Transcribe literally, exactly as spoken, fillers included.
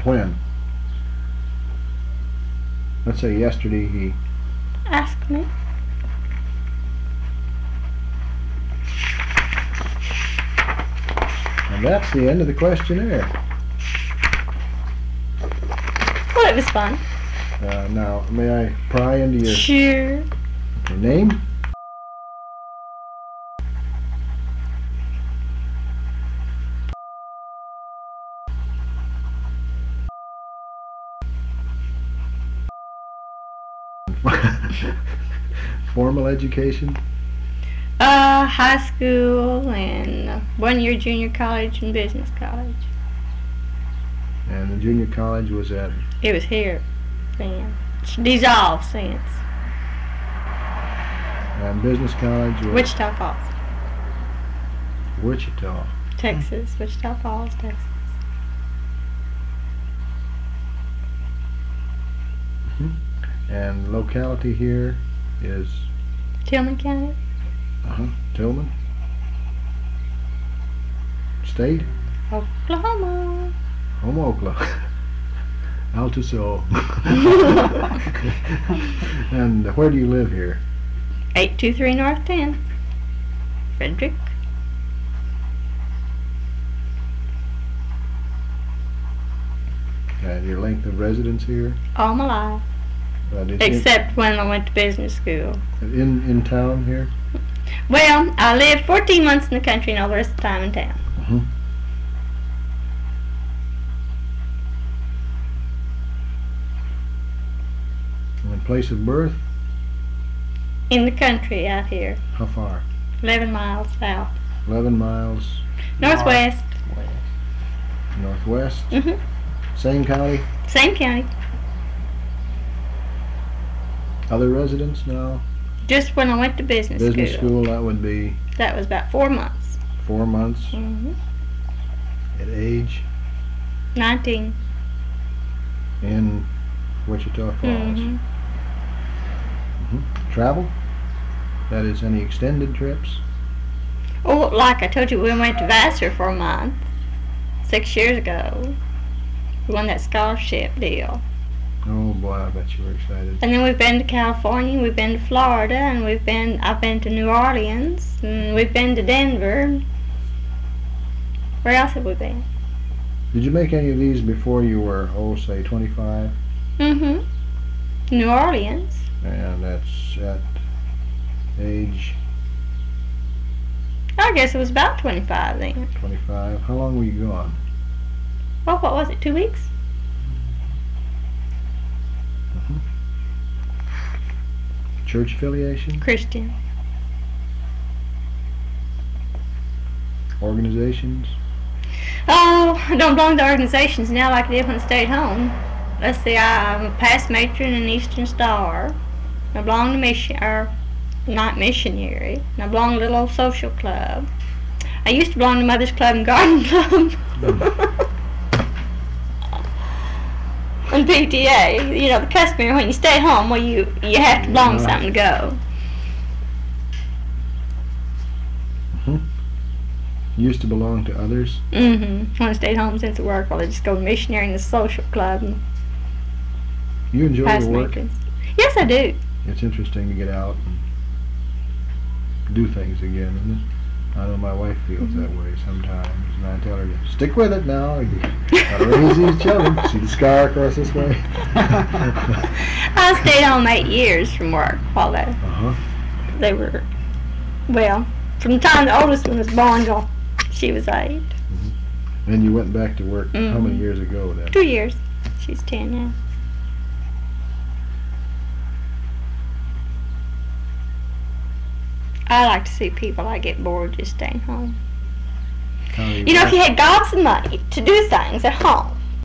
When? Let's say yesterday he... Ask me. And that's the end of the questionnaire. Well, it was fun. Uh, now, may I pry into your... Sure. Your name? Formal education? Uh, high school and one year junior college and business college. And the junior college was at? It was here then. It's dissolved since. And business college was? Wichita Falls. Wichita. Texas. Wichita Falls, Texas. Mm-hmm. And locality here is? Tillman County. Uh-huh. Tillman. State? Oklahoma. Home Oklahoma. Altuso. And where do you live here? eight two three North ten. Frederick. And your length of residence here? All my life. Uh, did Except you, when I went to business school. In in town here? Well, I lived fourteen months in the country and all the rest of the time in town. Uh-huh. And place of birth? In the country out here. How far? Eleven miles south. Eleven miles? Northwest. Northwest. Northwest? Mm-hmm. Same county? Same county. Other residents now? Just when I went to business, business school. Business school, that would be? That was about four months. Four months? Mm-hmm. At age? Nineteen. In Wichita Falls? Mm-hmm. Mm-hmm. Travel? That is, any extended trips? Oh, like I told you, we went to Vassar for a month six years ago. We won that scholarship deal. Oh boy, I bet you were excited. And then we've been to California, we've been to Florida, and we've been, I've been to New Orleans, and we've been to Denver. Where else have we been? Did you make any of these before you were, oh, say, twenty-five? Mm-hmm. New Orleans. And that's at age? I guess it was about twenty-five then. twenty-five. How long were you gone? Well, what was it, two weeks? Mm-hmm. Church affiliation? Christian. Organizations? Oh, I don't belong to organizations now like I did when I stayed home. Let's see, I'm a past matron in Eastern Star. I belong to mission, or not missionary. And I belong to a little old social club. I used to belong to Mother's Club and Garden Club. Mm. And P T A, you know, the customary when you stay home, well, you you have to belong to something to go. Mm-hmm. You used to belong to others? Mm-hmm. When I stayed home since work, well, I just go missionary in the social club. And you enjoy past your work? matrons. Yes, I do. It's interesting to get out and do things again, isn't it? I know my wife feels mm-hmm. that way sometimes, and I tell her, stick with it now. You gotta raise these children. See the scar across this way? I stayed home eight years from work while they, uh-huh. they were, well, from the time the oldest one was born till she was eight. Mm-hmm. And you went back to work mm-hmm. how many years ago then? Two years. She's ten now. I like to see people. I get bored just staying home. You, you know, if you had gobs of money to do things at home,